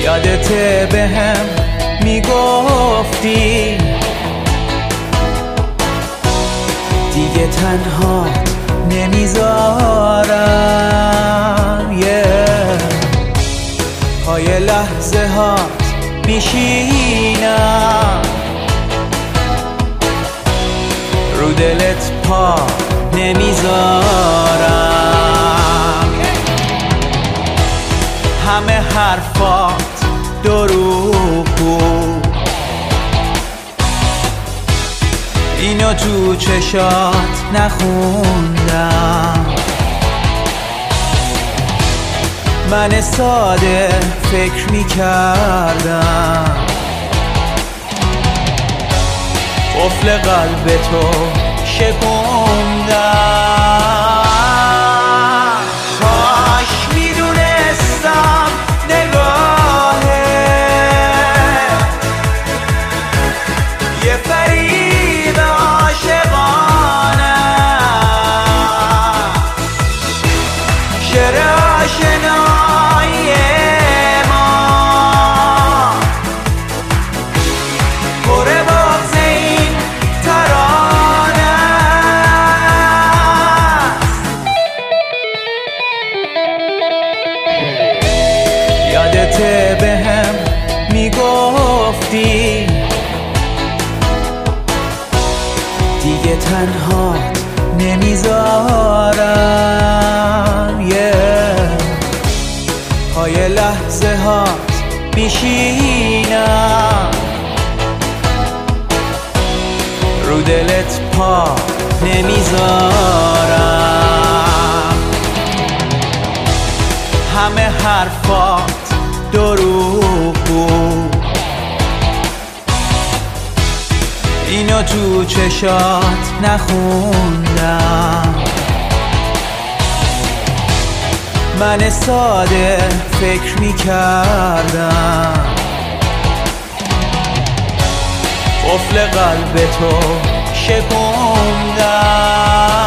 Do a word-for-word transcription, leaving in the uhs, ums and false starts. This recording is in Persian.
یادته به هم میگفتی دیگه تنها نمیذارم yeah. پای لحظه هات میشینم رو دلت پا نمیذارم همه حرفات دروغ بود اینو تو چشات نخوندم من ساده فکر میکردم قفل قلب تو شکوندم کاش میدونستم نگاهه یه فریب عاشقانه شعر آشنایی ما پر باز این ترانه است یادته به هم میگفتی دیگه تنها نمیذارم yeah. پای لحظه هات میشینم رو دلت پا نمیذارم همه حرفات دروغ بود اینو تو چشات نخوندم من ساده فکر میکردم قفل قلب تو شکوندم